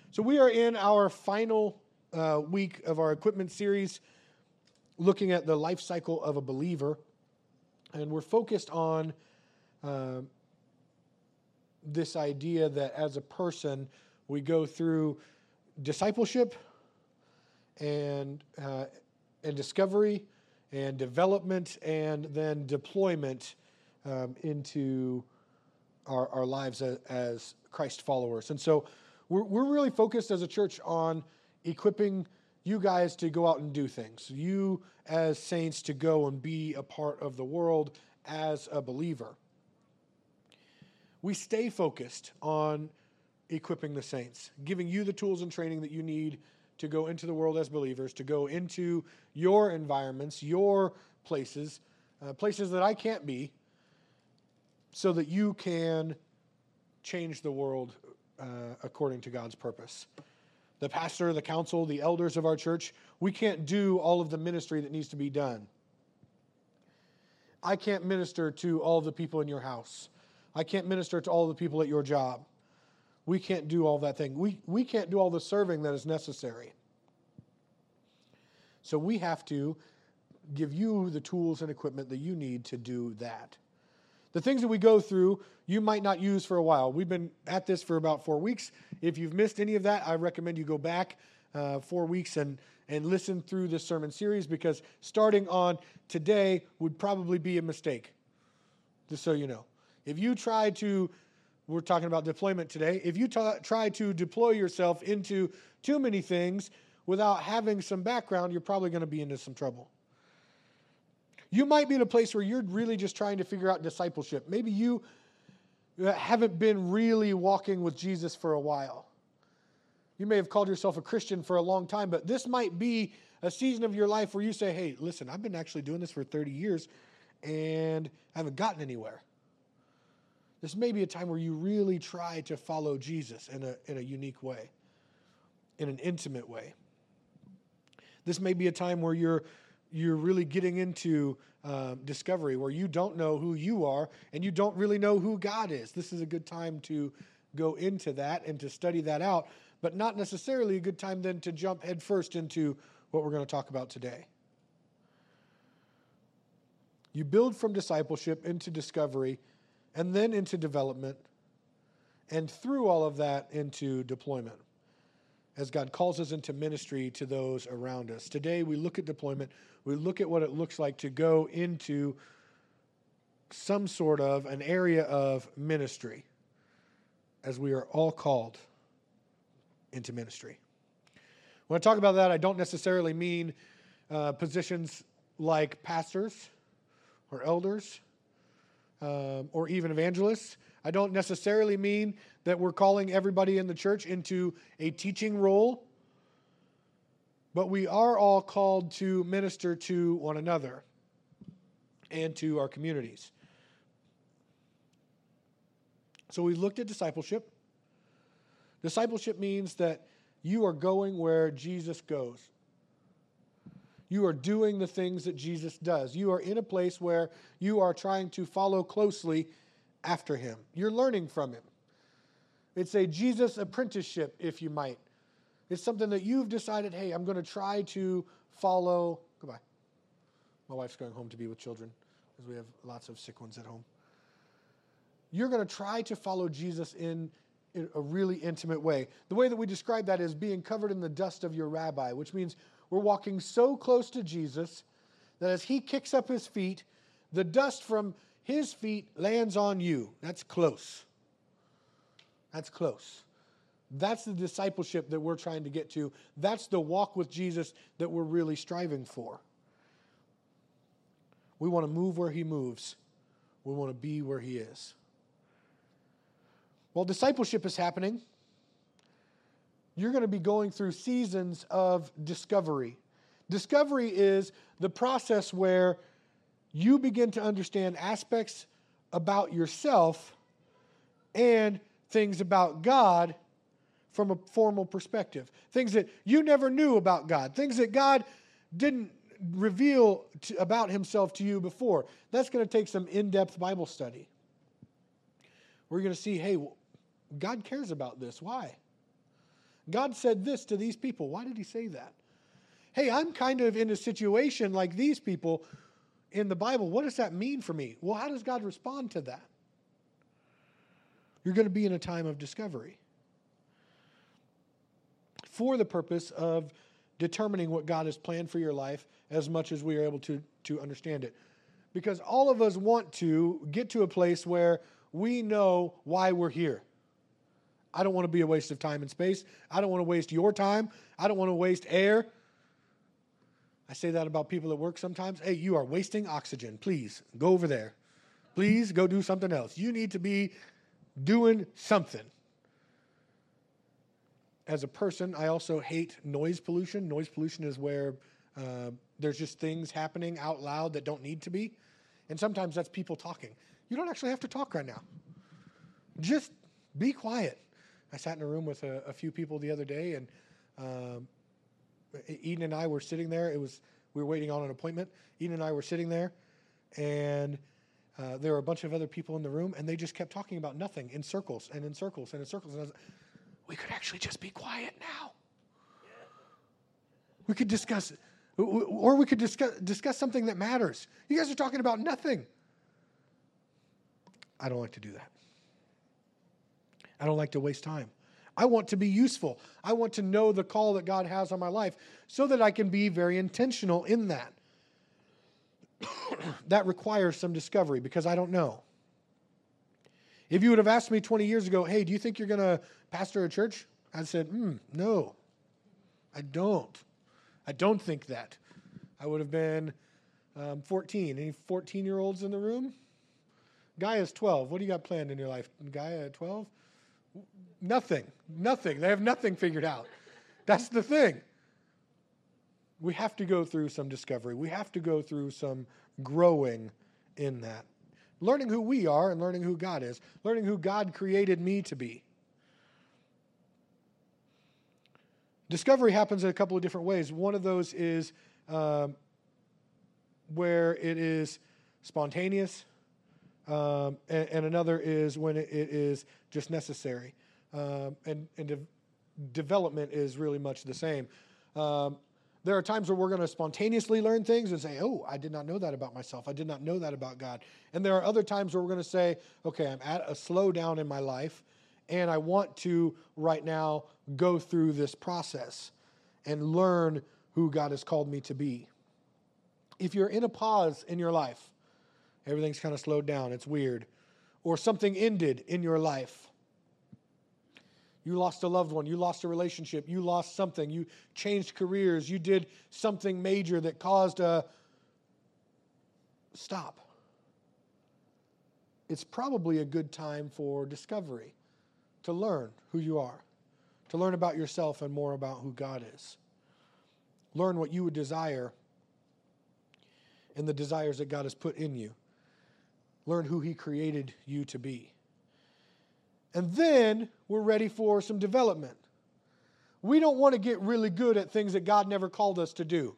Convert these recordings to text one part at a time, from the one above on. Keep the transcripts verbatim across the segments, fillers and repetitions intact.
So we are in our final uh, week of our equipment series, looking at the life cycle of a believer. And we're focused on uh, this idea that as a person, we go through discipleship and uh, and discovery and development and then deployment um, into our, our lives as, as Christ followers. And so we're, we're really focused as a church on equipping you guys to go out and do things. You as saints to go and be a part of the world as a believer. We stay focused on equipping the saints, giving you the tools and training that you need to go into the world as believers, to go into your environments, your places, uh, places that I can't be, so that you can change the world uh, according to God's purpose. The pastor, the council, the elders of our church, we can't do all of the ministry that needs to be done. I can't minister to all of the people in your house. I can't minister to all the people at your job. We can't do all that thing. We, we can't do all the serving that is necessary. So we have to give you the tools and equipment that you need to do that. The things that we go through, you might not use for a while. We've been at this for about four weeks. If you've missed any of that, I recommend you go back uh, four weeks and, and listen through this sermon series, because starting on today would probably be a mistake, just so you know. If you try to, we're talking about deployment today, if you t- try to deploy yourself into too many things without having some background, you're probably going to be into some trouble. You might be in a place where you're really just trying to figure out discipleship. Maybe you haven't been really walking with Jesus for a while. You may have called yourself a Christian for a long time, but this might be a season of your life where you say, hey, listen, I've been actually doing this for thirty years and I haven't gotten anywhere. This may be a time where you really try to follow Jesus in a, in a unique way, in an intimate way. This may be a time where you're you're really getting into uh, discovery, where you don't know who you are and you don't really know who God is. This is a good time to go into that and to study that out, but not necessarily a good time then to jump headfirst into what we're going to talk about today. You build from discipleship into discovery and then into development, and through all of that into deployment, as God calls us into ministry to those around us. Today we look at deployment. We look at what it looks like to go into some sort of an area of ministry, as we are all called into ministry. When I talk about that, I don't necessarily mean uh, positions like pastors or elders um, or even evangelists. I don't necessarily mean that we're calling everybody in the church into a teaching role, but we are all called to minister to one another and to our communities. So we looked at discipleship. Discipleship means that you are going where Jesus goes. You are doing the things that Jesus does. You are in a place where you are trying to follow closely after him. You're learning from him. It's a Jesus apprenticeship, if you might. It's something that you've decided, hey, I'm going to try to follow. Goodbye. My wife's going home to be with children because we have lots of sick ones at home. You're going to try to follow Jesus in, in a really intimate way. The way that we describe that is being covered in the dust of your rabbi, which means we're walking so close to Jesus that as he kicks up his feet, the dust from his feet lands on you. That's close. That's close. That's the discipleship that we're trying to get to. That's the walk with Jesus that we're really striving for. We want to move where he moves. We want to be where he is. While discipleship is happening, you're going to be going through seasons of discovery. Discovery is the process where you begin to understand aspects about yourself and things about God from a formal perspective. Things that you never knew about God. Things that God didn't reveal to, about himself to you before. That's going to take some in-depth Bible study. We're going to see, hey, God cares about this. Why? God said this to these people. Why did he say that? Hey, I'm kind of in a situation like these people in the Bible. What does that mean for me? Well, how does God respond to that? You're going to be in a time of discovery for the purpose of determining what God has planned for your life as much as we are able to, to understand it. Because all of us want to get to a place where we know why we're here. I don't want to be a waste of time and space. I don't want to waste your time. I don't want to waste air. I say that about people at work sometimes. Hey, you are wasting oxygen. Please, go over there. Please go do something else. You need to be doing something. As a person, I also hate noise pollution. Noise pollution is where uh, there's just things happening out loud that don't need to be. And sometimes that's people talking. You don't actually have to talk right now. Just be quiet. I sat in a room with a, a few people the other day, and um, Eden and I were sitting there. It was we were waiting on an appointment. Eden and I were sitting there, and uh, there were a bunch of other people in the room, and they just kept talking about nothing in circles and in circles and in circles. And I was like, we could actually just be quiet now. We could discuss, or we could discuss discuss something that matters. You guys are talking about nothing. I don't like to do that. I don't like to waste time. I want to be useful. I want to know the call that God has on my life so that I can be very intentional in that. That requires some discovery because I don't know. If you would have asked me twenty years ago, hey, do you think you're going to pastor a church? I said, hmm, no, I don't. I don't think that. I would have been um, fourteen. Any fourteen-year-olds in the room? Guy is twelve. What do you got planned in your life? Guy at twelve? Nothing. Nothing. They have nothing figured out. That's the thing. We have to go through some discovery. We have to go through some growing in that. Learning who we are and learning who God is. Learning who God created me to be. Discovery happens in a couple of different ways. One of those is um, where it is spontaneous. Um, and, and another is when it, it is just necessary. Um, and and de- development is really much the same. Um, there are times where we're going to spontaneously learn things and say, oh, I did not know that about myself. I did not know that about God. And there are other times where we're going to say, okay, I'm at a slowdown in my life, and I want to right now go through this process and learn who God has called me to be. If you're in a pause in your life, everything's kind of slowed down. It's weird. Or something ended in your life. You lost a loved one. You lost a relationship. You lost something. You changed careers. You did something major that caused a stop. It's probably a good time for discovery, to learn who you are, to learn about yourself and more about who God is. Learn what you would desire and the desires that God has put in you. Learn who He created you to be. And then we're ready for some development. We don't want to get really good at things that God never called us to do.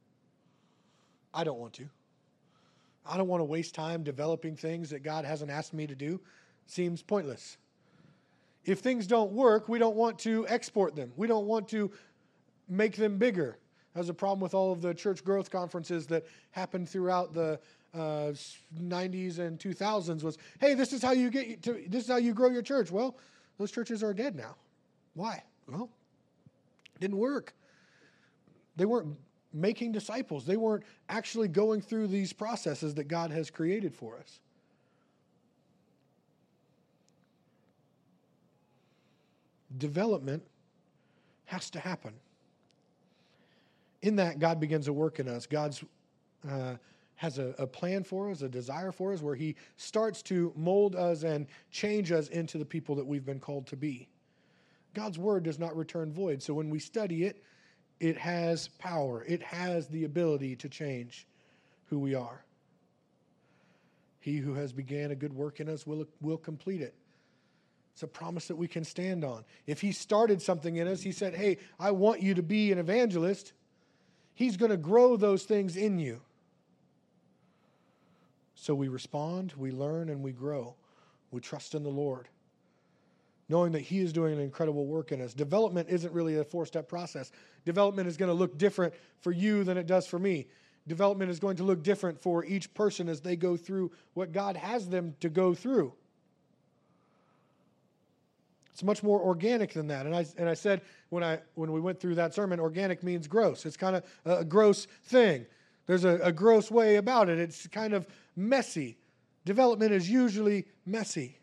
I don't want to. I don't want to waste time developing things that God hasn't asked me to do. Seems pointless. If things don't work, we don't want to export them. We don't want to make them bigger. That was a problem with all of the church growth conferences that happened throughout the Uh, nineties and two thousands was, hey, this is how you get to, this is how you grow your church. Well, those churches are dead now. Why? Well, it didn't work. They weren't making disciples. They weren't actually going through these processes that God has created for us. Development has to happen. In that, God begins a work in us. God's uh, has a, a plan for us, a desire for us, where He starts to mold us and change us into the people that we've been called to be. God's Word does not return void. So when we study it, it has power. It has the ability to change who we are. He who has began a good work in us will, will complete it. It's a promise that we can stand on. If He started something in us, He said, hey, I want you to be an evangelist. He's going to grow those things in you. So we respond, we learn, and we grow. We trust in the Lord. knowing that he is doing an incredible work in us. Development isn't really a four-step process. Development is going to look different for you than it does for me. Development is going to look different for each person as they go through what God has them to go through. It's much more organic than that. And I and I said when I when we went through that sermon, organic means gross. It's kind of a, a gross thing. There's a, a gross way about it. It's kind of messy. Development is usually messy.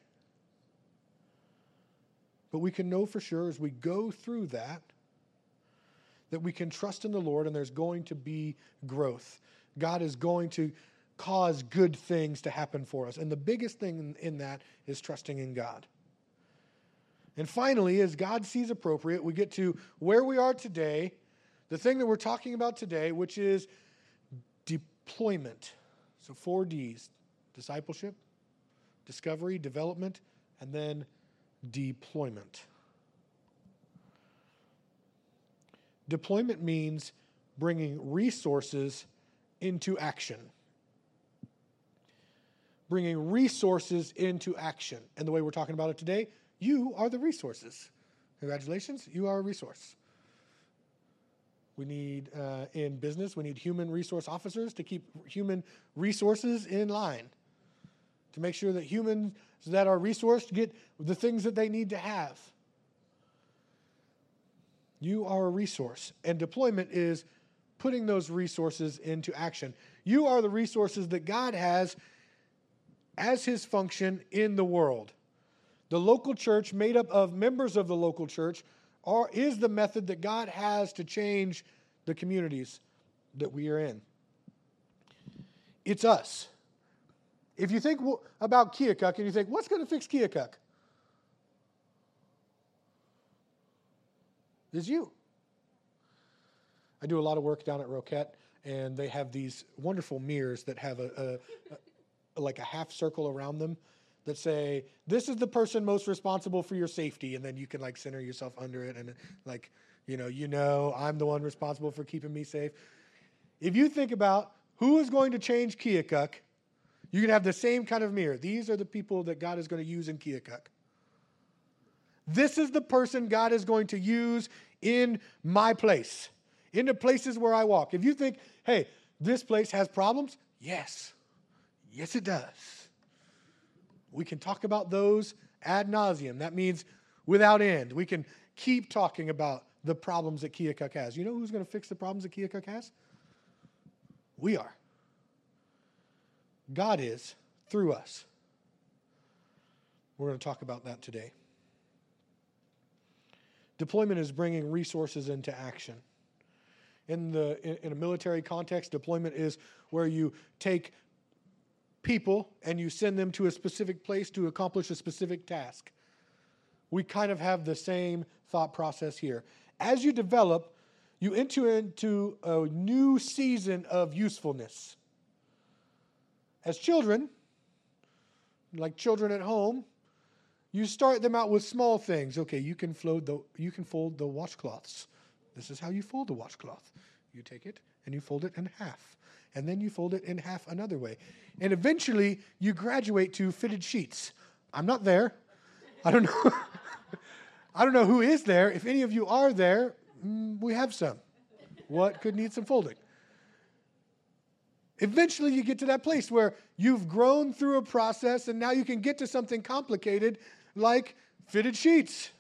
But we can know for sure as we go through that, that we can trust in the Lord and there's going to be growth. God is going to cause good things to happen for us. And the biggest thing in, in that is trusting in God. And finally, as God sees appropriate, we get to where we are today, the thing that we're talking about today, which is deployment. So four D's: discipleship, discovery, development, and then deployment. Deployment means bringing resources into action. Bringing resources into action. And the way we're talking about it today, you are the resources. Congratulations, you are a resource. We need, uh, in business, we need human resource officers to keep human resources in line, to make sure that humans that are resourced get the things that they need to have. You are a resource, and deployment is putting those resources into action. You are the resources that God has as his function in the world. The local church, made up of members of the local church, are, is the method that God has to change the communities that we are in. It's us. If you think about Keokuk and you think, what's going to fix Keokuk? It's you. I do a lot of work down at Roquette, and they have these wonderful mirrors that have a, a, a like a half circle around them that say, this is the person most responsible for your safety, and then you can like center yourself under it, and like, you know, you know, I'm the one responsible for keeping me safe. If you think about who is going to change Keokuk, you can have the same kind of mirror. These are the people that God is going to use in Keokuk. This is the person God is going to use in my place, in the places where I walk. If you think, hey, this place has problems, yes. Yes, it does. We can talk about those ad nauseum. That means without end. We can keep talking about the problems that Keokuk has. You know who's going to fix the problems that Keokuk has? We are. God is through us. We're going to talk about that today. Deployment is bringing resources into action. In the in, in a military context, deployment is where you take people and you send them to a specific place to accomplish a specific task. We kind of have the same thought process here. As you develop, you enter into a new season of usefulness. As children, like children at home, you start them out with small things. Okay, you can fold the you can fold the washcloths. This is how you fold the washcloth. You take it and you fold it in half. And then you fold it in half another way. And eventually you graduate to fitted sheets. I'm not there. I don't know. I don't know who is there. If any of you are there, mm, we have some. What could need some folding? Eventually you get to that place where you've grown through a process and now you can get to something complicated like fitted sheets.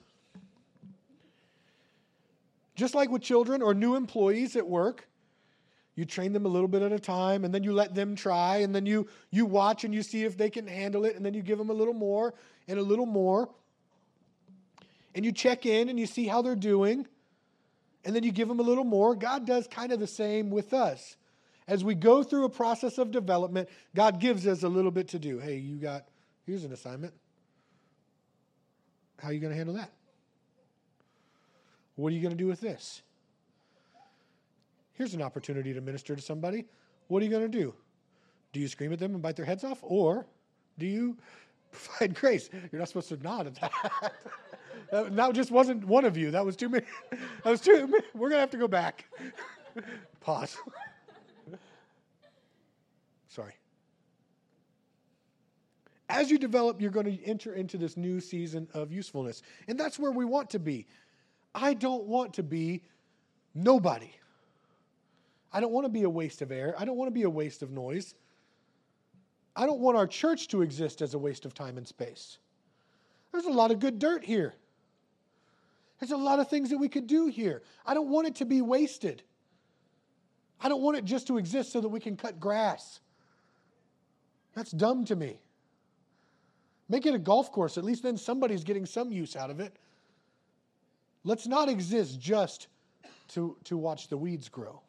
Just like with children or new employees at work, you train them a little bit at a time, and then you let them try, and then you, you watch and you see if they can handle it, and then you give them a little more and a little more. And you check in and you see how they're doing, and then you give them a little more. God does kind of the same with us. As we go through a process of development, God gives us a little bit to do. Hey, you got, here's an assignment. How are you going to handle that? What are you going to do with this? Here's an opportunity to minister to somebody. What are you going to do? Do you scream at them and bite their heads off? Or do you provide grace? You're not supposed to nod at that. that, that just wasn't one of you. That was too many. That was too many. We're going to have to go back. Pause. Sorry. As you develop, you're going to enter into this new season of usefulness. And that's where we want to be. I don't want to be nobody. I don't want to be a waste of air. I don't want to be a waste of noise. I don't want our church to exist as a waste of time and space. There's a lot of good dirt here. There's a lot of things that we could do here. I don't want it to be wasted. I don't want it just to exist so that we can cut grass. That's dumb to me. Make it a golf course. At least then somebody's getting some use out of it. Let's not exist just to, to watch the weeds grow.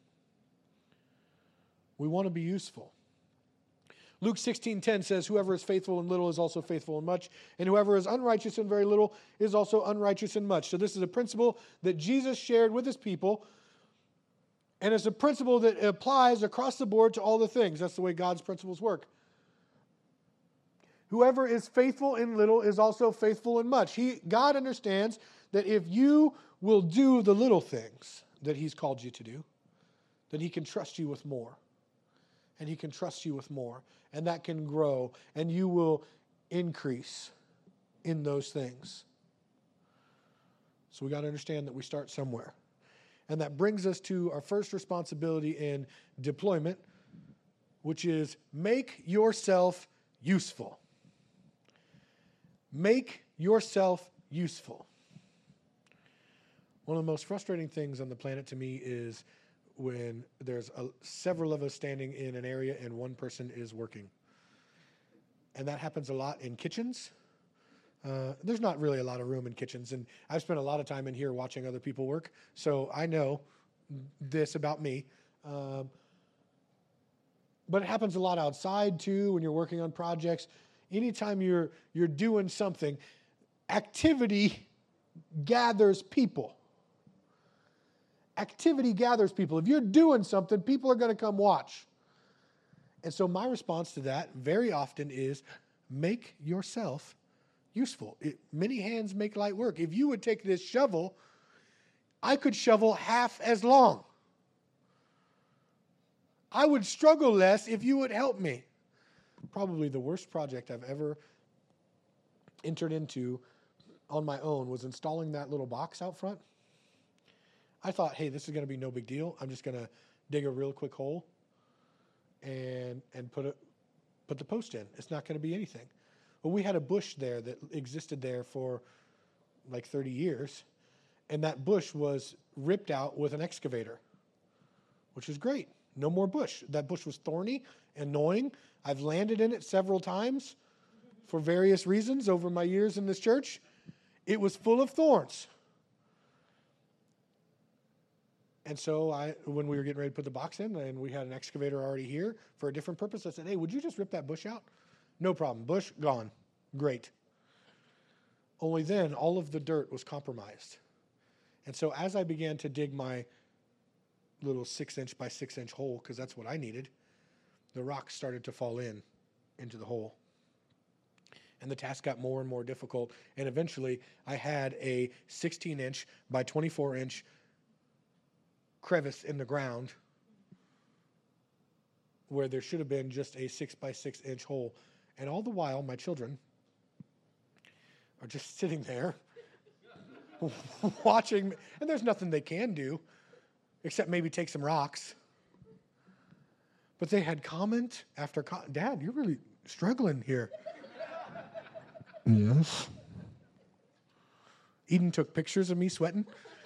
We want to be useful. Luke sixteen ten says, whoever is faithful in little is also faithful in much, and whoever is unrighteous in very little is also unrighteous in much. So this is a principle that Jesus shared with his people, and it's a principle that applies across the board to all the things. That's the way God's principles work. Whoever is faithful in little is also faithful in much. He, God understands that if you will do the little things that he's called you to do, then he can trust you with more. And he can trust you with more. And that can grow. And you will increase in those things. So we got to understand that we start somewhere. And that brings us to our first responsibility in deployment, which is make yourself useful. Make yourself useful. One of the most frustrating things on the planet to me is when there's a, several of us standing in an area and one person is working. And that happens a lot in kitchens. Uh, there's not really a lot of room in kitchens, and I've spent a lot of time in here watching other people work, so I know this about me. Um, but it happens a lot outside too when you're working on projects. Anytime you're you're doing something, activity gathers people. Activity gathers people. If you're doing something, people are going to come watch. And so my response to that very often is make yourself useful. It, many hands make light work. If you would take this shovel, I could shovel half as long. I would struggle less if you would help me. Probably the worst project I've ever entered into on my own was installing that little box out front. I thought, hey, this is going to be no big deal. I'm just going to dig a real quick hole and and put a, put the post in. It's not going to be anything. Well, we had a bush there that existed there for like thirty years, and that bush was ripped out with an excavator, which was great. No more bush. That bush was thorny, annoying. I've landed in it several times for various reasons over my years in this church. It was full of thorns. And so I, when we were getting ready to put the box in, and we had an excavator already here for a different purpose, I said, hey, would you just rip that bush out? No problem. Bush, gone. Great. Only then, all of the dirt was compromised. And so as I began to dig my little six-inch by six-inch hole, because that's what I needed, the rocks started to fall in into the hole. And the task got more and more difficult. And eventually, I had a sixteen-inch by twenty-four-inch crevice in the ground where there should have been just a six by six inch hole. And all the while, my children are just sitting there watching, and there's nothing they can do except maybe take some rocks. But they had comment after comment. Dad, you're really struggling here. Yes. Eden took pictures of me sweating.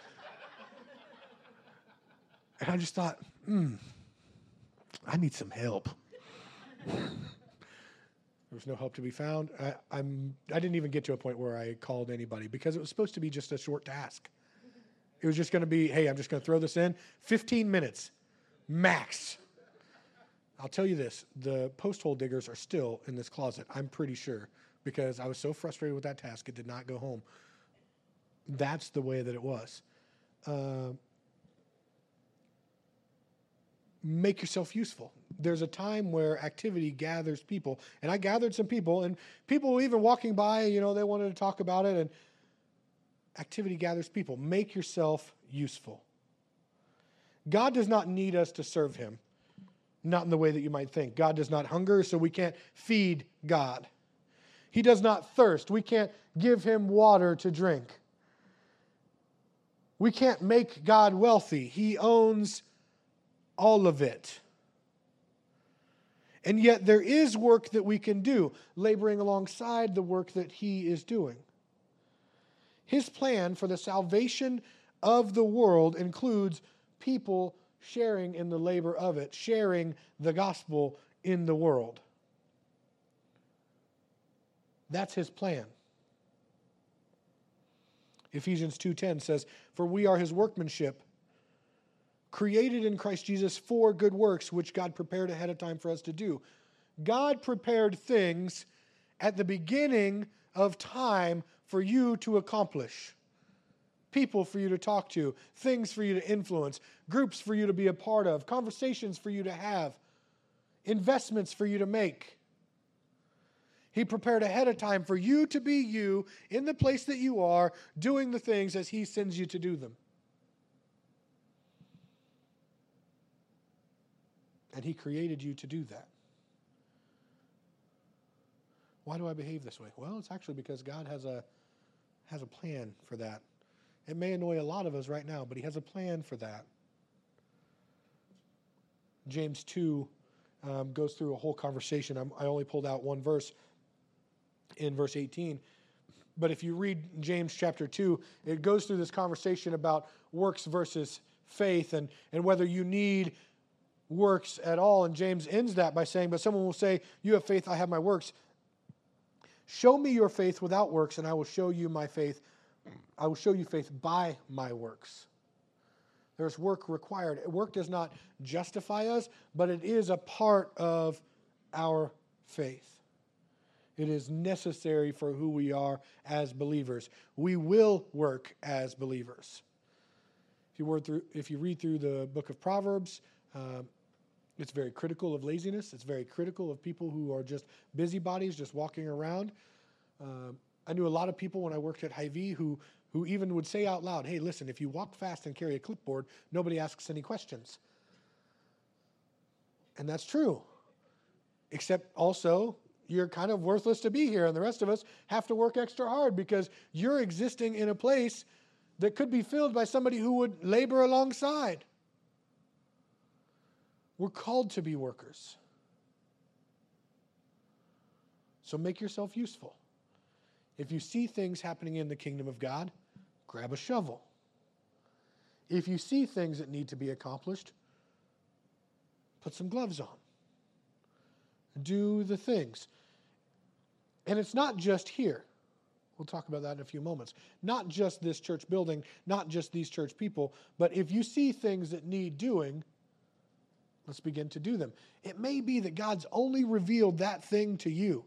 And I just thought, hmm, I need some help. There was no help to be found. I, I'm, I didn't even get to a point where I called anybody because it was supposed to be just a short task. It was just going to be, hey, I'm just going to throw this in. fifteen minutes, max. I'll tell you this, the post hole diggers are still in this closet, I'm pretty sure, because I was so frustrated with that task, it did not go home. That's the way that it was. Uh, Make yourself useful. There's a time where activity gathers people. And I gathered some people, and people even walking by, you know, they wanted to talk about it, and activity gathers people. Make yourself useful. God does not need us to serve him, not in the way that you might think. God does not hunger, so we can't feed God. He does not thirst. We can't give him water to drink. We can't make God wealthy. He owns all of it. And yet there is work that we can do, laboring alongside the work that he is doing. His plan for the salvation of the world includes people sharing in the labor of it, sharing the gospel in the world. That's his plan. Ephesians two ten says, "For we are his workmanship, created in Christ Jesus for good works, which God prepared ahead of time for us to do." God prepared things at the beginning of time for you to accomplish. People for you to talk to, things for you to influence, groups for you to be a part of, conversations for you to have, investments for you to make. He prepared ahead of time for you to be you in the place that you are, doing the things as he sends you to do them. And he created you to do that. Why do I behave this way? Well, it's actually because God has a has a plan for that. It may annoy a lot of us right now, but he has a plan for that. James two um, goes through a whole conversation. I'm, I only pulled out one verse in verse eighteen. But if you read James chapter two, it goes through this conversation about works versus faith and, and whether you need works at all. And James ends that by saying, but someone will say, you have faith, I have my works. Show me your faith without works, and I will show you my faith. I will show you faith by my works. There's work required. Work does not justify us, but it is a part of our faith. It is necessary for who we are as believers. We will work as believers. If you, word through, if you read through the book of Proverbs, um, it's very critical of laziness. It's very critical of people who are just busybodies, just walking around. Um, I knew a lot of people when I worked at Hy-Vee who, who even would say out loud, hey, listen, if you walk fast and carry a clipboard, nobody asks any questions. And that's true. Except also, you're kind of worthless to be here, and the rest of us have to work extra hard because you're existing in a place that could be filled by somebody who would labor alongside. We're called to be workers. So make yourself useful. If you see things happening in the kingdom of God, grab a shovel. If you see things that need to be accomplished, put some gloves on. Do the things. And it's not just here. We'll talk about that in a few moments. Not just this church building, not just these church people, but if you see things that need doing, let's begin to do them. It may be that God's only revealed that thing to you.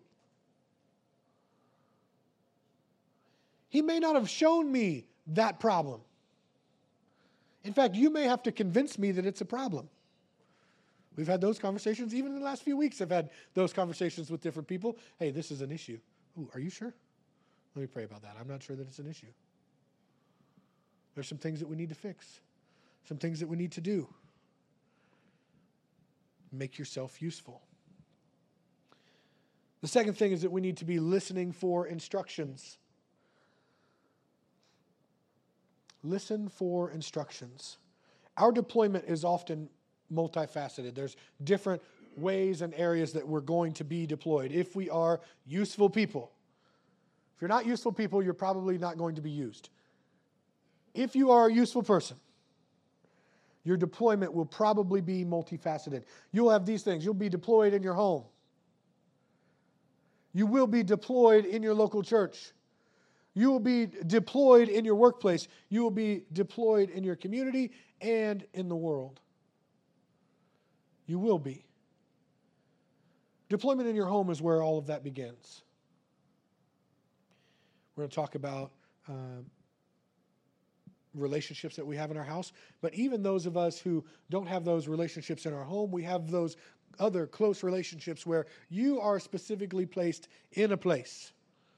He may not have shown me that problem. In fact, you may have to convince me that it's a problem. We've had those conversations. Even in the last few weeks, I've had those conversations with different people. Hey, this is an issue. Ooh, are you sure? Let me pray about that. I'm not sure that it's an issue. There's some things that we need to fix. Some things that we need to do. Make yourself useful. The second thing is that we need to be listening for instructions. Listen for instructions. Our deployment is often multifaceted. There's different ways and areas that we're going to be deployed if we are useful people. If you're not useful people, you're probably not going to be used. If you are a useful person, your deployment will probably be multifaceted. You'll have these things. You'll be deployed in your home. You will be deployed in your local church. You will be deployed in your workplace. You will be deployed in your community and in the world. You will be. Deployment in your home is where all of that begins. We're going to talk about uh, relationships that we have in our house, but even those of us who don't have those relationships in our home, we have those other close relationships where you are specifically placed in a place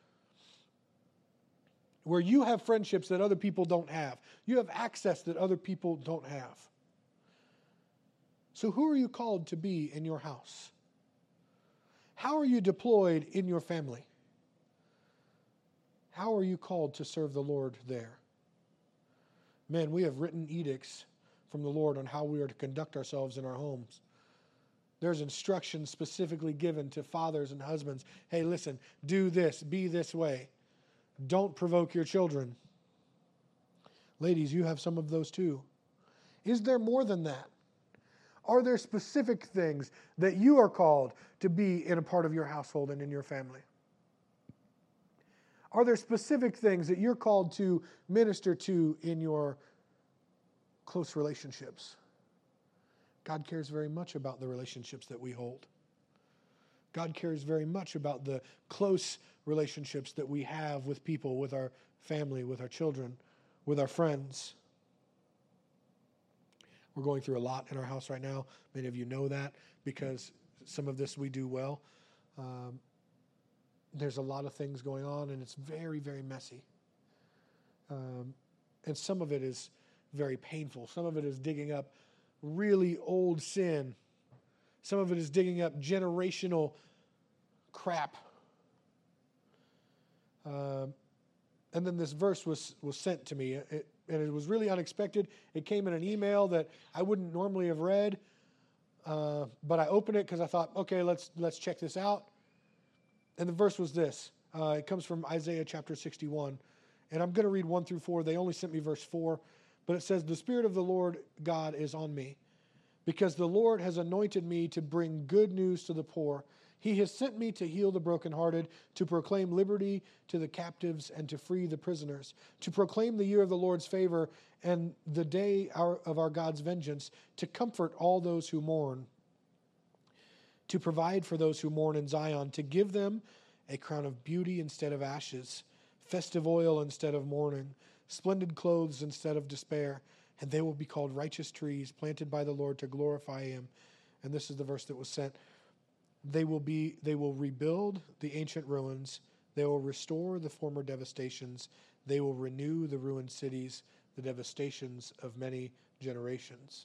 where you have friendships that other people don't have. You have access that other people don't have. So who are you called to be in your house? How are you deployed in your family? How are you called to serve the Lord there? Men, we have written edicts from the Lord on how we are to conduct ourselves in our homes. There's instructions specifically given to fathers and husbands. Hey, listen, do this, be this way. Don't provoke your children. Ladies, you have some of those too. Is there more than that? Are there specific things that you are called to be in a part of your household and in your family? Are there specific things that you're called to minister to in your close relationships? God cares very much about the relationships that we hold. God cares very much about the close relationships that we have with people, with our family, with our children, with our friends. We're going through a lot in our house right now. Many of you know that because some of this we do well. Um, there's a lot of things going on, and it's very, very messy. Um, and some of it is very painful. Some of it is digging up really old sin. Some of it is digging up generational crap. Um, and then this verse was, was sent to me, it, and it was really unexpected. It came in an email that I wouldn't normally have read, uh, but I opened it because I thought, okay, let's let's check this out. And the verse was this. Uh, it comes from Isaiah chapter sixty-one. And I'm going to read one through four. They only sent me verse four. But it says, the Spirit of the Lord God is on me, because the Lord has anointed me to bring good news to the poor. He has sent me to heal the brokenhearted, to proclaim liberty to the captives, and to free the prisoners, to proclaim the year of the Lord's favor and the day of our God's vengeance, to comfort all those who mourn, to provide for those who mourn in Zion, to give them a crown of beauty instead of ashes, festive oil instead of mourning, splendid clothes instead of despair, and they will be called righteous trees planted by the Lord to glorify him. And this is the verse that was sent. They will be, they will rebuild the ancient ruins. They will restore the former devastations. They will renew the ruined cities, the devastations of many generations.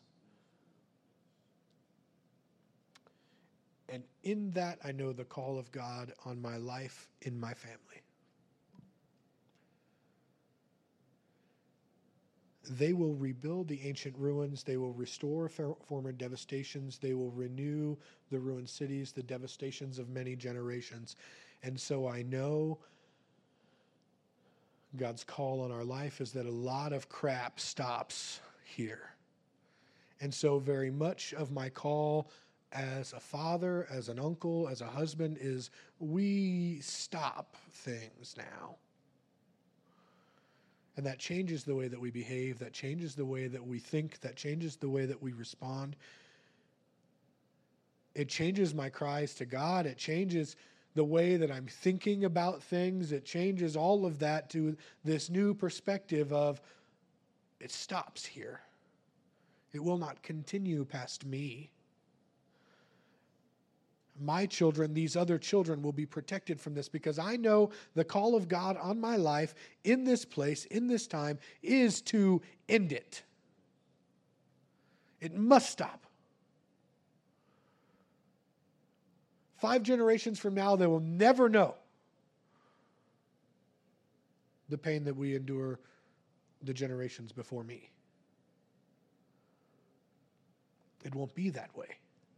And in that, I know the call of God on my life in my family. They will rebuild the ancient ruins. They will restore former devastations. They will renew the ruined cities, the devastations of many generations. And so I know God's call on our life is that a lot of crap stops here. And so very much of my call as a father, as an uncle, as a husband is we stop things now. And that changes the way that we behave, that changes the way that we think, that changes the way that we respond. It changes my cries to God. It changes the way that I'm thinking about things. It changes all of that to this new perspective of it stops here. It will not continue past me. My children, these other children, will be protected from this because I know the call of God on my life in this place, in this time, is to end it. It must stop. Five generations from now, they will never know the pain that we endure the generations before me. It won't be that way.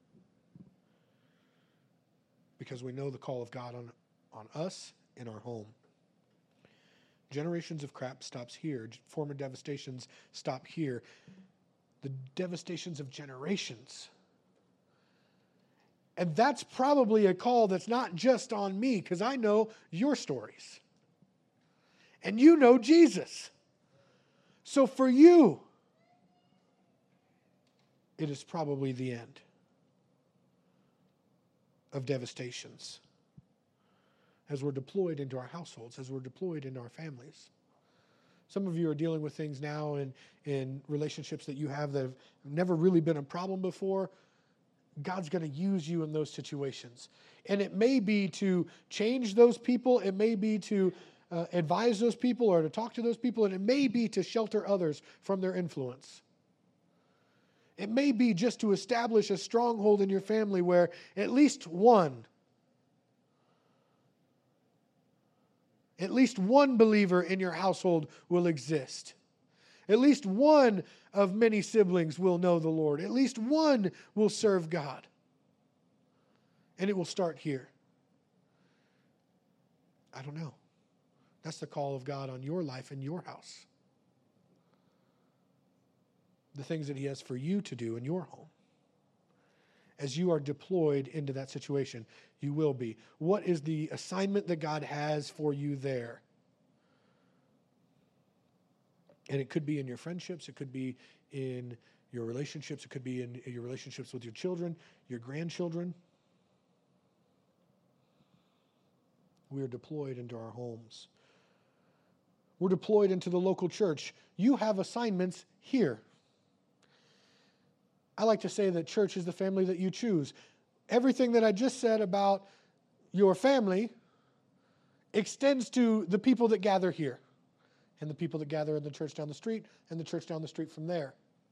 Because we know the call of God on, on us in our home. Generations of crap stops here. Former devastations stop here. The devastations of generations. And that's probably a call that's not just on me, because I know your stories. And you know Jesus. So for you, it is probably the end of devastations as we're deployed into our households, as we're deployed into our families. Some of you are dealing with things now in, in relationships that you have that have never really been a problem before. God's going to use you in those situations. And it may be to change those people. It may be to uh, advise those people or to talk to those people. And it may be to shelter others from their influence. It may be just to establish a stronghold in your family where at least one At least one believer in your household will exist. At least one of many siblings will know the Lord. At least one will serve God. And it will start here. I don't know. That's the call of God on your life in your house. The things that He has for you to do in your home. As you are deployed into that situation, you will be. What is the assignment that God has for you there? And it could be in your friendships. It could be in your relationships. It could be in your relationships with your children, your grandchildren. We are deployed into our homes. We're deployed into the local church. You have assignments here. I like to say that church is the family that you choose. Everything that I just said about your family extends to the people that gather here and the people that gather in the church down the street and the church down the street from there.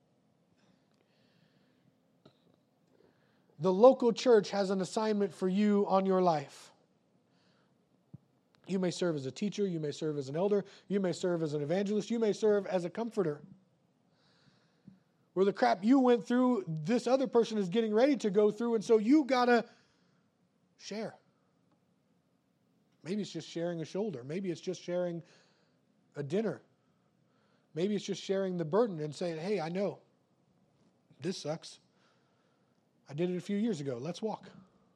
The local church has an assignment for you on your life. You may serve as a teacher, you may serve as an elder, you may serve as an evangelist, you may serve as a comforter. Where the crap you went through, this other person is getting ready to go through, and so you gotta share. Maybe it's just sharing a shoulder. Maybe it's just sharing a dinner. Maybe it's just sharing the burden and saying, hey, I know this sucks. I did it a few years ago. Let's walk.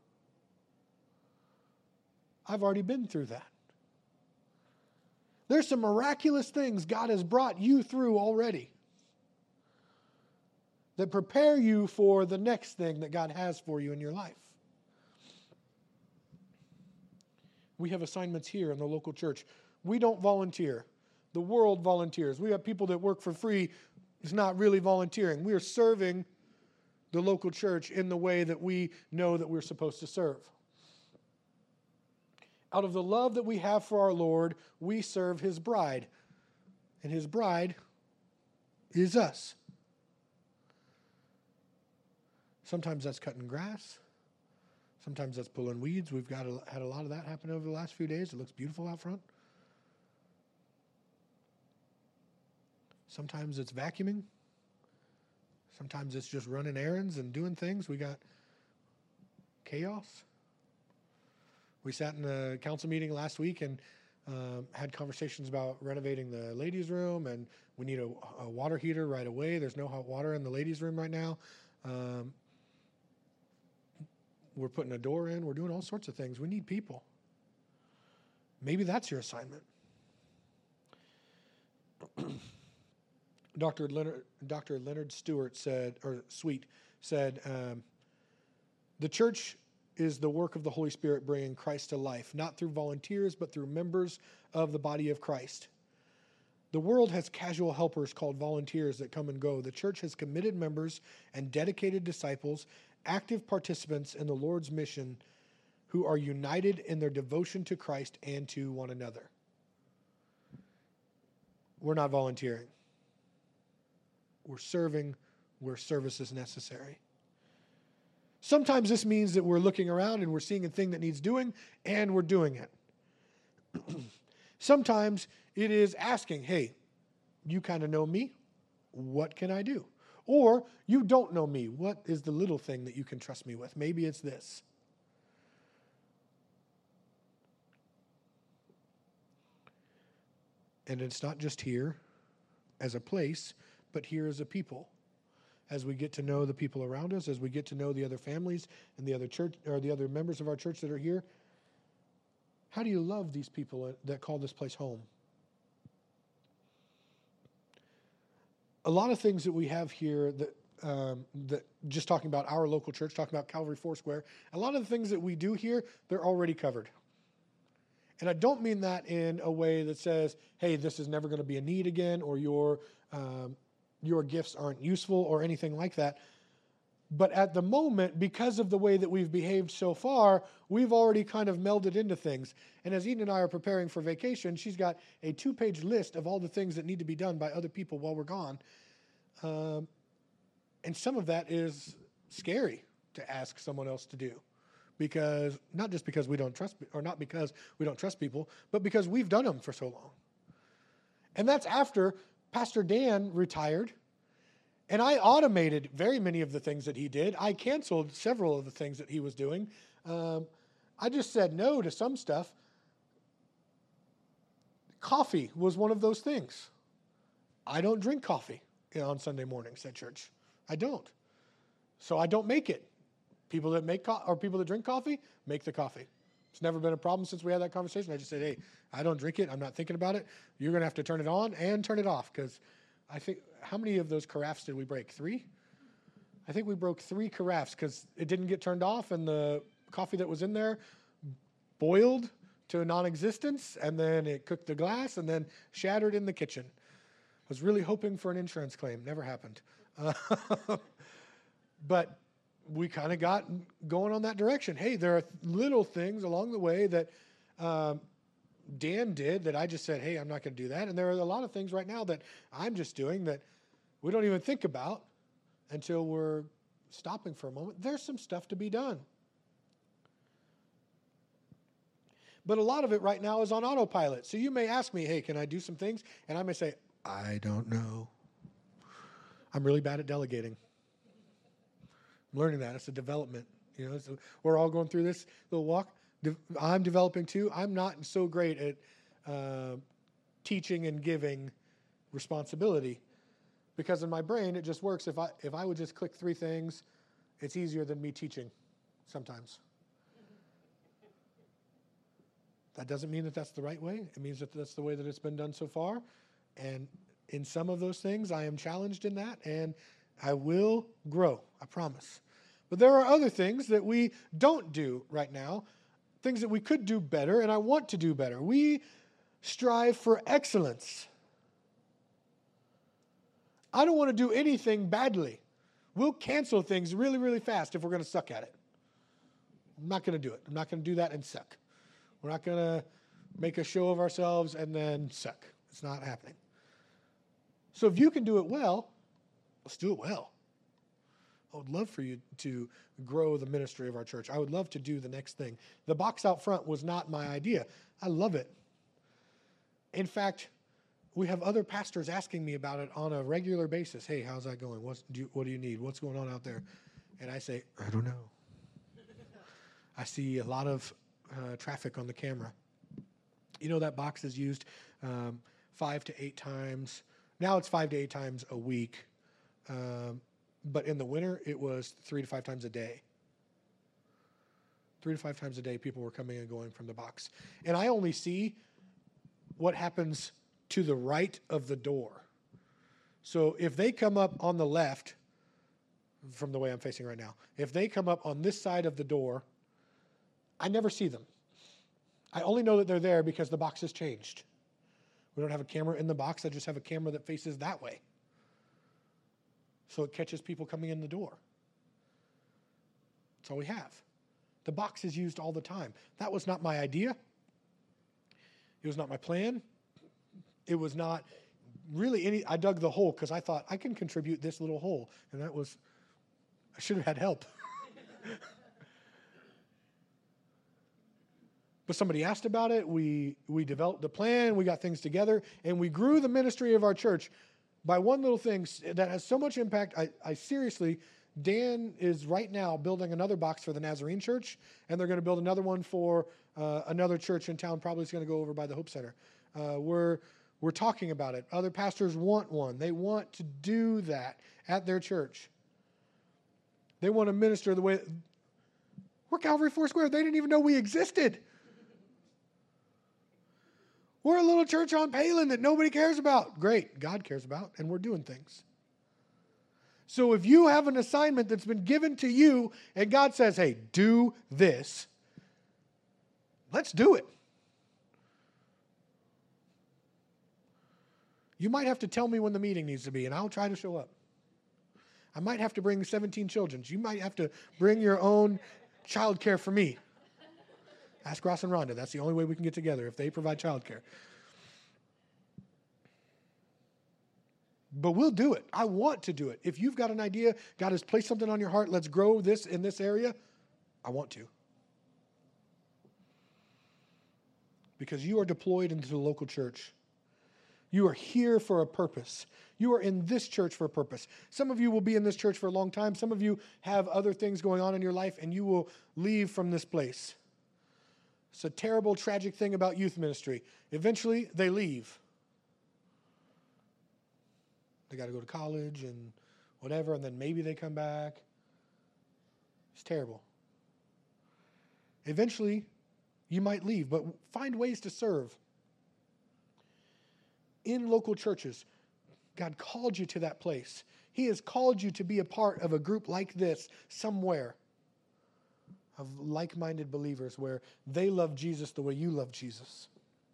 I've already been through that. There's some miraculous things God has brought you through already that prepare you for the next thing that God has for you in your life. We have assignments here in the local church. We don't volunteer. The world volunteers. We have people that work for free. It's not really volunteering. We are serving the local church in the way that we know that we're supposed to serve. Out of the love that we have for our Lord, we serve His bride. And His bride is us. Sometimes that's cutting grass. Sometimes that's pulling weeds. We've got a, had a lot of that happen over the last few days. It looks beautiful out front. Sometimes it's vacuuming. Sometimes it's just running errands and doing things. We got chaos. We sat in a council meeting last week and um, had conversations about renovating the ladies' room, and we need a, a water heater right away. There's no hot water in the ladies' room right now. Um, we're putting a door in. We're doing all sorts of things. We need people. Maybe that's your assignment. Doctor Leonard, Doctor Leonard Stewart said, or Sweet said, um, the church is the work of the Holy Spirit bringing Christ to life, not through volunteers, but through members of the body of Christ. The world has casual helpers called volunteers that come and go. The church has committed members and dedicated disciples, active participants in the Lord's mission, who are united in their devotion to Christ and to one another. We're not volunteering. We're serving where service is necessary. Sometimes this means that we're looking around and we're seeing a thing that needs doing, and we're doing it. Sometimes it is asking, hey, you kind of know me. What can I do? Or you don't know me. What is the little thing that you can trust me with? Maybe it's this. And it's not just here as a place, but here as a people. As we get to know the people around us, as we get to know the other families and the other church or the other members of our church that are here, how do you love these people that call this place home? A lot of things that we have here that um, that just talking about our local church, talking about Calvary Foursquare, a lot of the things that we do here, they're already covered. And I don't mean that in a way that says, hey, this is never going to be a need again, or your um, your gifts aren't useful or anything like that. But at the moment, because of the way that we've behaved so far, we've already kind of melded into things. And as Eden and I are preparing for vacation, she's got a two-page list of all the things that need to be done by other people while we're gone. Um, and some of that is scary to ask someone else to do. because not just because we don't trust, or not because we don't trust people, but because we've done them for so long. And that's after Pastor Dan retired, and I automated very many of the things that he did. I canceled several of the things that he was doing. Um, I just said no to some stuff. Coffee was one of those things. I don't drink coffee on Sunday mornings at church. I don't. So I don't make it. People that make co- or people that drink coffee, make the coffee. It's never been a problem since we had that conversation. I just said, hey, I don't drink it. I'm not thinking about it. You're going to have to turn it on and turn it off, because I think, how many of those carafes did we break? Three? I think we broke three carafes because it didn't get turned off, and the coffee that was in there boiled to a non-existence, and then it cooked the glass and then shattered in the kitchen. I was really hoping for an insurance claim. Never happened. Uh, but we kind of got going on that direction. Hey, there are little things along the way that um, Dan did that I just said, hey, I'm not going to do that. And there are a lot of things right now that I'm just doing that we don't even think about until we're stopping for a moment. There's some stuff to be done. But a lot of it right now is on autopilot. So you may ask me, hey, can I do some things? And I may say, I don't know. I'm really bad at delegating. I'm learning that. It's a development. You know, so we're all going through this little walk. De- I'm developing too. I'm not so great at uh, teaching and giving responsibility, because in my brain it just works. If I if I would just click three things, it's easier than me teaching sometimes. That doesn't mean that that's the right way. It means that that's the way that it's been done so far. And in some of those things, I am challenged in that, and I will grow, I promise. But there are other things that we don't do right now, things that we could do better, and I want to do better. We strive for excellence. I don't want to do anything badly. We'll cancel things really, really fast if we're going to suck at it. I'm not going to do it. I'm not going to do that and suck. We're not going to make a show of ourselves and then suck. It's not happening. So if you can do it well, let's do it well. I would love for you to grow the ministry of our church. I would love to do the next thing. The box out front was not my idea. I love it. In fact, we have other pastors asking me about it on a regular basis. Hey, how's that going? What's, do you, what do you need? What's going on out there? And I say, I don't know. I see a lot of Uh, traffic on the camera. You know, that box is used um, five to eight times. Now it's five to eight times a week. Um, but in the winter, it was three to five times a day. Three to five times a day, people were coming and going from the box. And I only see what happens to the right of the door. So if they come up on the left, from the way I'm facing right now, if they come up on this side of the door, I never see them. I only know that they're there because the box has changed. We don't have a camera in the box. I just have a camera that faces that way. So it catches people coming in the door. That's all we have. The box is used all the time. That was not my idea. It was not my plan. It was not really any, I dug the hole because I thought I can contribute this little hole. And that was, I should have had help. But somebody asked about it, we we developed a plan, we got things together, and we grew the ministry of our church by one little thing that has so much impact. I, I seriously, Dan is right now building another box for the Nazarene Church, and they're going to build another one for uh, another church in town, probably it's going to go over by the Hope Center. Uh, we're, we're talking about it. Other pastors want one. They want to do that at their church. They want to minister the way, we're Calvary Foursquare. They didn't even know we existed. We're a little church on Palin that nobody cares about. Great, God cares about, and we're doing things. So if you have an assignment that's been given to you, and God says, hey, do this, let's do it. You might have to tell me when the meeting needs to be, and I'll try to show up. I might have to bring seventeen children. You might have to bring your own child care for me. Ask Ross and Rhonda. That's the only way we can get together, if they provide childcare. But we'll do it. I want to do it. If you've got an idea, God has placed something on your heart, let's grow this in this area, I want to. because you are deployed into the local church. You are here for a purpose. You are in this church for a purpose. Some of you will be in this church for a long time. Some of you have other things going on in your life, and you will leave from this place. It's a terrible, tragic thing about youth ministry. Eventually, they leave. They got to go to college and whatever, and then maybe they come back. It's terrible. Eventually, you might leave, but find ways to serve. In local churches, God called you to that place. He has called you to be a part of a group like this somewhere, of like-minded believers where they love Jesus the way you love Jesus.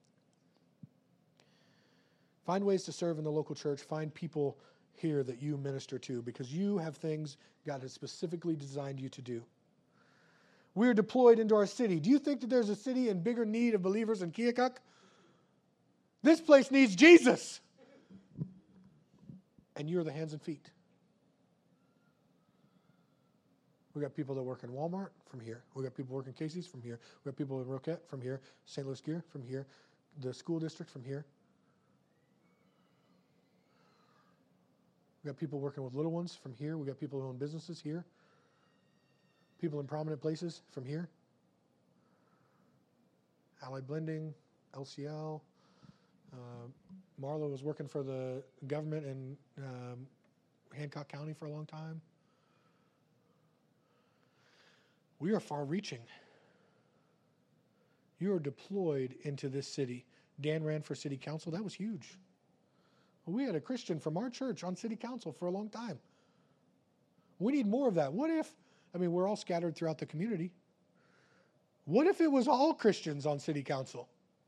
Find ways to serve in the local church. Find people here that you minister to, because you have things God has specifically designed you to do. We're deployed into our city. Do you think that there's a city in bigger need of believers in Keokuk? This place needs Jesus. And you're the hands and feet. We got people that work in Walmart from here. We got people working Casey's from here. We got people in Roquette from here. Saint Louis Gear from here. The school district from here. We got people working with little ones from here. We got people who own businesses here. People in prominent places from here. Allied Blending, L C L. Uh, Marlo was working for the government in um, Hancock County for a long time. We are far-reaching. You are deployed into this city. Dan ran for city council. That was huge. Well, we had a Christian from our church on city council for a long time. We need more of that. What if, I mean, we're all scattered throughout the community. What if it was all Christians on city council?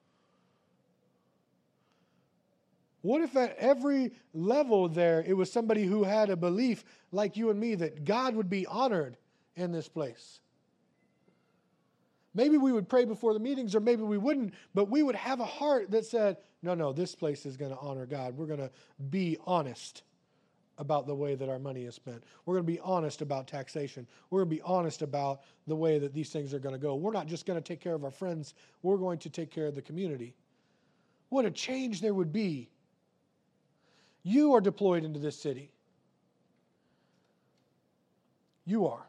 What if at every level there, it was somebody who had a belief like you and me that God would be honored in this place? Maybe we would pray before the meetings, or maybe we wouldn't, but we would have a heart that said, no, no, this place is going to honor God. We're going to be honest about the way that our money is spent. We're going to be honest about taxation. We're going to be honest about the way that these things are going to go. We're not just going to take care of our friends. We're going to take care of the community. What a change there would be. You are deployed into this city. You are.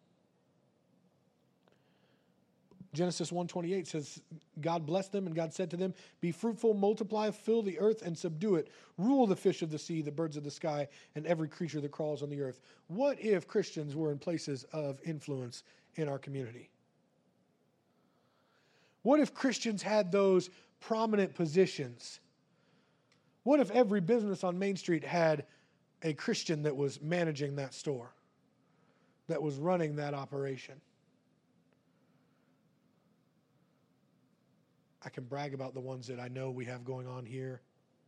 Genesis one twenty-eight says, God blessed them, and God said to them, be fruitful, multiply, fill the earth, and subdue it. Rule the fish of the sea, the birds of the sky, and every creature that crawls on the earth. What if Christians were in places of influence in our community? What if Christians had those prominent positions? What if every business on Main Street had a Christian that was managing that store, that was running that operation? I can brag about the ones that I know we have going on here.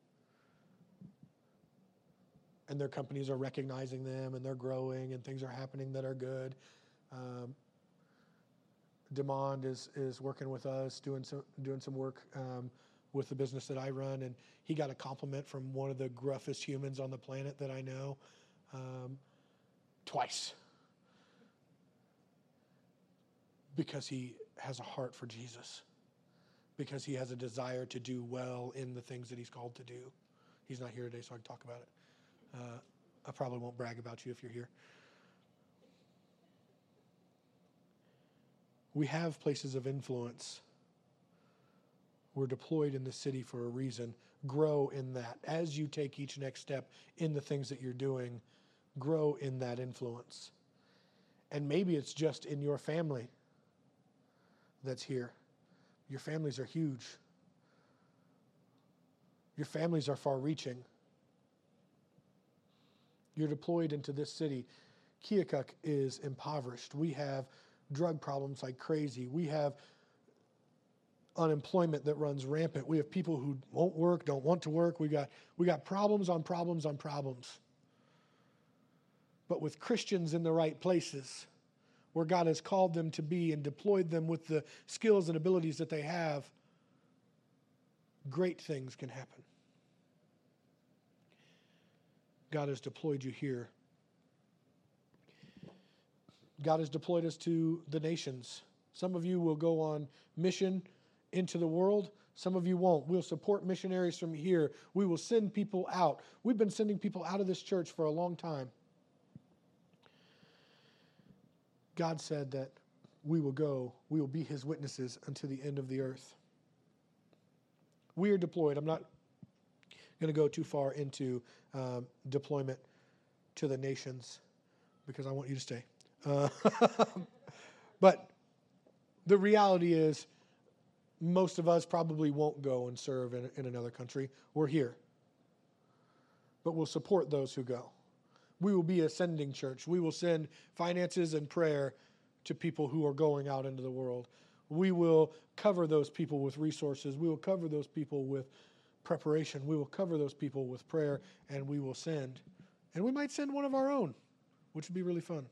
And their companies are recognizing them, and they're growing, and things are happening that are good. Um, Demond is is working with us, doing some doing some work um, with the business that I run, and he got a compliment from one of the gruffest humans on the planet that I know, um, twice, because he has a heart for Jesus. Because he has a desire to do well in the things that he's called to do. He's not here today, so I can talk about it. Uh, I probably won't brag about you if you're here. We have places of influence. We're deployed in the city for a reason. Grow in that. As you take each next step in the things that you're doing, grow in that influence. And maybe it's just in your family that's here. Your families are huge. Your families are far-reaching. You're deployed into this city. Keokuk is impoverished. We have drug problems like crazy. We have unemployment that runs rampant. We have people who won't work, don't want to work. We got we got problems on problems on problems. But with Christians in the right places, where God has called them to be and deployed them with the skills and abilities that they have, great things can happen. God has deployed you here. God has deployed us to the nations. Some of you will go on mission into the world. Some of you won't. We'll support missionaries from here. We will send people out. We've been sending people out of this church for a long time. God said that we will go, we will be his witnesses unto the end of the earth. We are deployed. I'm not going to go too far into um, deployment to the nations because I want you to stay. Uh, but the reality is most of us probably won't go and serve in, in another country. We're here. But we'll support those who go. We will be a sending church. We will send finances and prayer to people who are going out into the world. We will cover those people with resources. We will cover those people with preparation. We will cover those people with prayer, and we will send. And we might send one of our own, which would be really fun.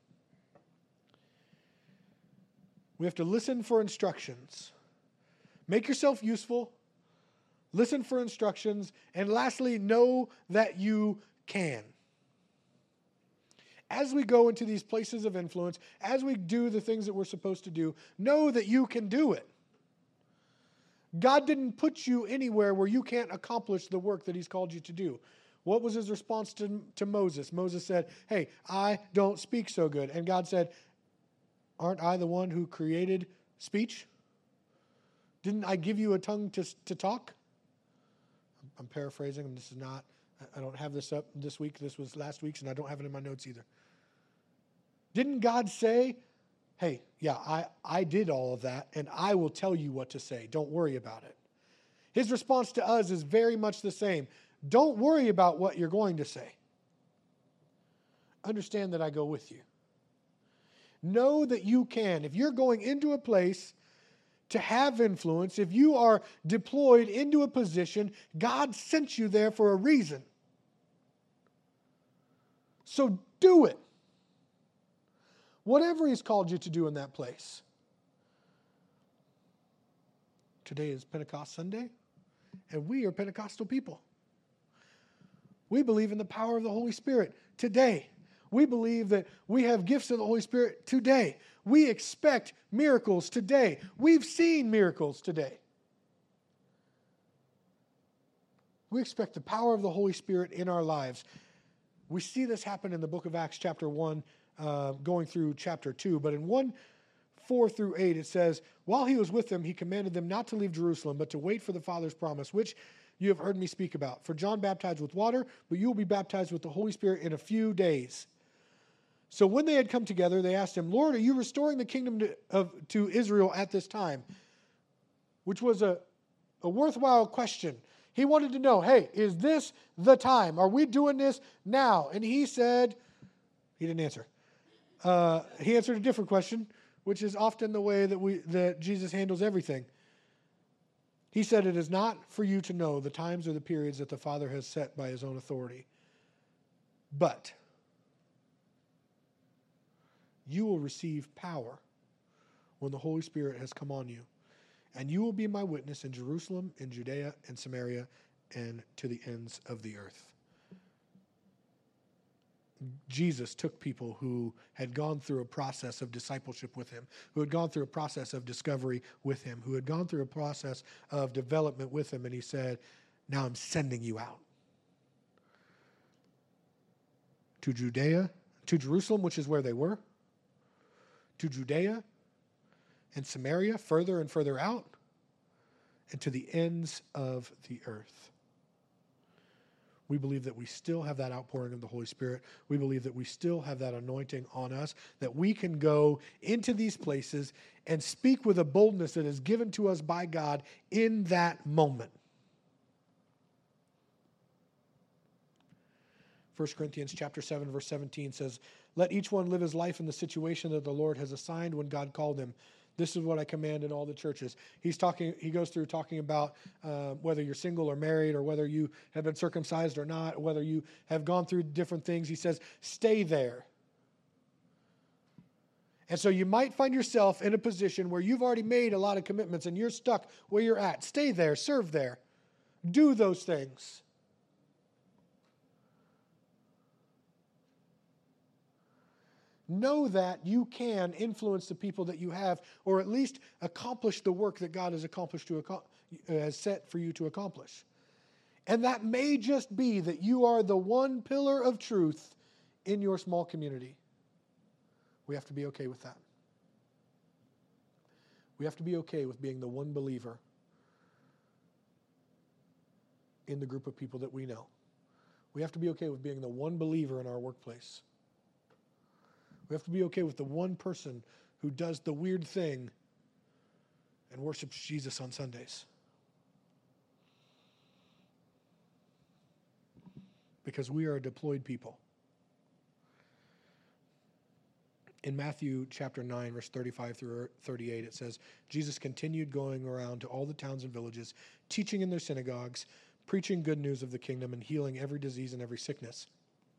We have to listen for instructions. Make yourself useful. Listen for instructions. And lastly, know that you can. As we go into these places of influence, as we do the things that we're supposed to do, know that you can do it. God didn't put you anywhere where you can't accomplish the work that he's called you to do. What was his response to, to Moses? Moses said, hey, I don't speak so good. And God said, aren't I the one who created speech? Didn't I give you a tongue to, to talk? I'm paraphrasing, and this is not, I don't have this up this week. This was last week's, and I don't have it in my notes either. Didn't God say, hey, yeah, I, I did all of that, and I will tell you what to say. Don't worry about it. His response to us is very much the same. Don't worry about what you're going to say. Understand that I go with you. Know that you can. If you're going into a place to have influence, if you are deployed into a position, God sent you there for a reason. So do it. Whatever he's called you to do in that place. Today is Pentecost Sunday, and we are Pentecostal people. We believe in the power of the Holy Spirit today. We believe that we have gifts of the Holy Spirit today. We expect miracles today. We've seen miracles today. We expect the power of the Holy Spirit in our lives. We see this happen in the book of Acts chapter one, uh, going through chapter two. But in one, four through eight, it says, while he was with them, he commanded them not to leave Jerusalem, but to wait for the Father's promise, which you have heard me speak about. For John baptized with water, but you will be baptized with the Holy Spirit in a few days. So when they had come together, they asked him, Lord, are you restoring the kingdom to, of, to Israel at this time? Which was a, a worthwhile question. He wanted to know, hey, is this the time? Are we doing this now? And he said, he didn't answer. Uh, he answered a different question, which is often the way that we that Jesus handles everything. He said, it is not for you to know the times or the periods that the Father has set by his own authority. But you will receive power when the Holy Spirit has come on you. And you will be my witness in Jerusalem, in Judea, and Samaria, and to the ends of the earth. Jesus took people who had gone through a process of discipleship with him, who had gone through a process of discovery with him, who had gone through a process of development with him, and he said, now I'm sending you out. To Judea, to Jerusalem, which is where they were, to Judea and Samaria, further and further out, and to the ends of the earth. We believe that we still have that outpouring of the Holy Spirit. We believe that we still have that anointing on us, that we can go into these places and speak with a boldness that is given to us by God in that moment. First Corinthians chapter seven, verse seventeen says, let each one live his life in the situation that the Lord has assigned when God called him. This is what I command in all the churches. He's talking. He goes through talking about uh, whether you're single or married, or whether you have been circumcised or not, or whether you have gone through different things. He says, stay there. And so you might find yourself in a position where you've already made a lot of commitments and you're stuck where you're at. Stay there. Serve there. Do those things. know that you can influence the people that you have, or at least accomplish the work that God has accomplished to has set for you to accomplish. And that may just be that you are the one pillar of truth in your small community. We have to be okay with that. We have to be okay with being the one believer in the group of people that we know. We have to be okay with being the one believer in our workplace. We have to be okay with the one person who does the weird thing and worships Jesus on Sundays. Because we are a deployed people. In Matthew chapter nine, verse thirty-five through thirty-eight, it says, Jesus continued going around to all the towns and villages, teaching in their synagogues, preaching good news of the kingdom, and healing every disease and every sickness.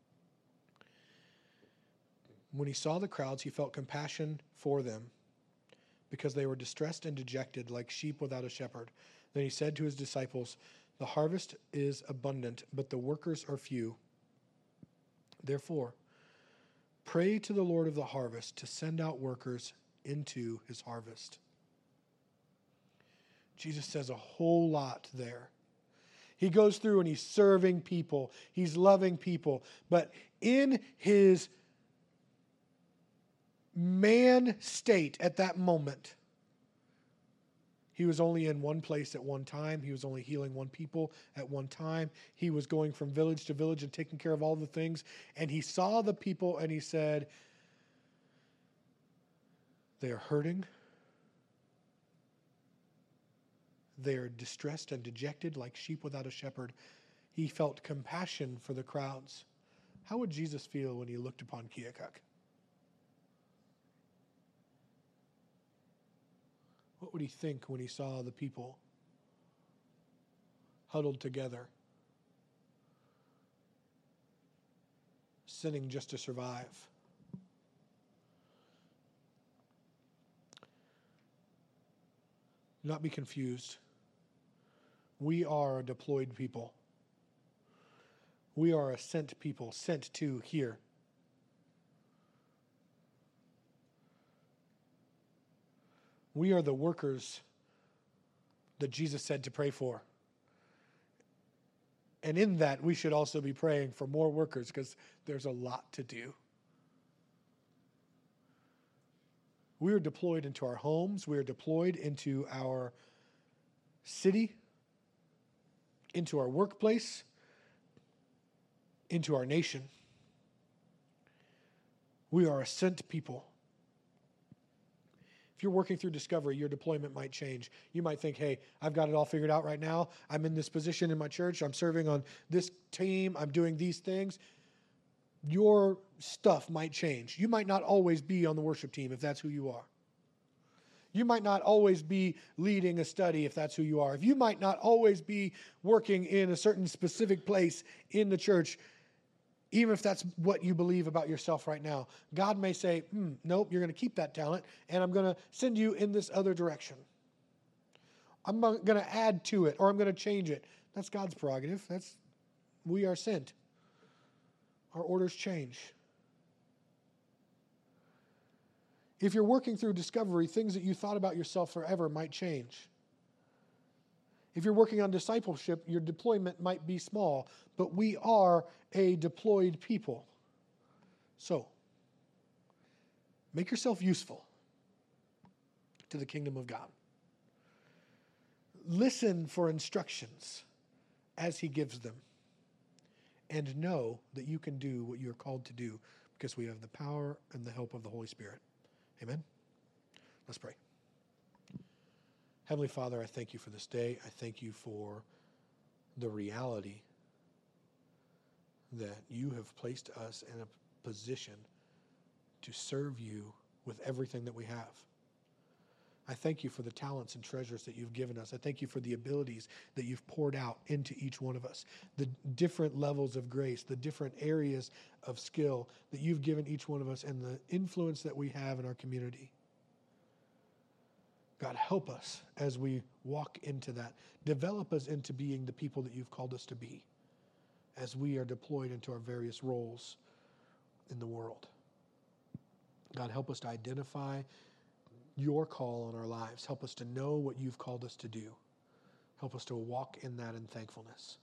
When he saw the crowds, he felt compassion for them, because they were distressed and dejected like sheep without a shepherd. Then he said to his disciples, the harvest is abundant, but the workers are few. Therefore, pray to the Lord of the harvest to send out workers into his harvest. Jesus says a whole lot there. He goes through and he's serving people. He's loving people. But in his man state at that moment, he was only in one place at one time. He was only healing one people at one time. He was going from village to village and taking care of all the things. And he saw the people and he said, they are hurting. They are distressed and dejected like sheep without a shepherd. He felt compassion for the crowds. How would Jesus feel when he looked upon Keokuk? What would he think when he saw the people huddled together, sinning just to survive? Do not be confused. We are a deployed people. We are a sent people, sent to here. We are the workers that Jesus said to pray for. And in that, we should also be praying for more workers because there's a lot to do. We are deployed into our homes. We are deployed into our city, into our workplace, into our nation. We are a sent people. If you're working through discovery, your deployment might change. You might think, hey, I've got it all figured out right now. I'm in this position in my church. I'm serving on this team. I'm doing these things. Your stuff might change. You might not always be on the worship team if that's who you are. You might not always be leading a study if that's who you are. If you might not always be working in a certain specific place in the church, even if that's what you believe about yourself right now, God may say, hmm, nope, you're going to keep that talent, and I'm going to send you in this other direction. I'm going to add to it, or I'm going to change it. That's God's prerogative. That's we are sent. Our orders change. If you're working through discovery, things that you thought about yourself forever might change. If you're working on discipleship, your deployment might be small, but we are a deployed people. So, make yourself useful to the kingdom of God. Listen for instructions as he gives them. And know that you can do what you're called to do because we have the power and the help of the Holy Spirit. Amen? Let's pray. Heavenly Father, I thank you for this day. I thank you for the reality that you have placed us in a position to serve you with everything that we have. I thank you for the talents and treasures that you've given us. I thank you for the abilities that you've poured out into each one of us, the different levels of grace, the different areas of skill that you've given each one of us, and the influence that we have in our community. God, help us as we walk into that. Develop us into being the people that you've called us to be as we are deployed into our various roles in the world. God, help us to identify your call on our lives. Help us to know what you've called us to do. Help us to walk in that in thankfulness.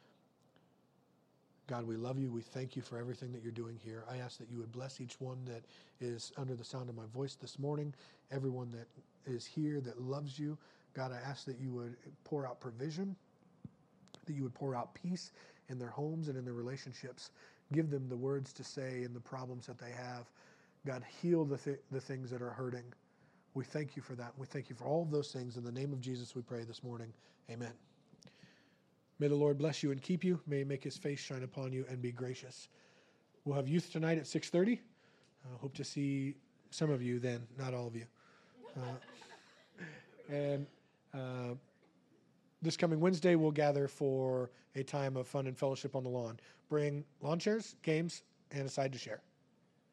God, we love you. We thank you for everything that you're doing here. I ask that you would bless each one that is under the sound of my voice this morning, everyone that is here that loves you. God, I ask that you would pour out provision, that you would pour out peace in their homes and in their relationships. Give them the words to say and the problems that they have. God, heal the, th- the things that are hurting. We thank you for that. We thank you for all of those things. In the name of Jesus, we pray this morning. Amen. May the Lord bless you and keep you. May he make his face shine upon you and be gracious. We'll have youth tonight at six thirty. I hope to see some of you then, not all of you. Uh, and uh, this coming Wednesday, we'll gather for a time of fun and fellowship on the lawn. Bring lawn chairs, games, and a side to share.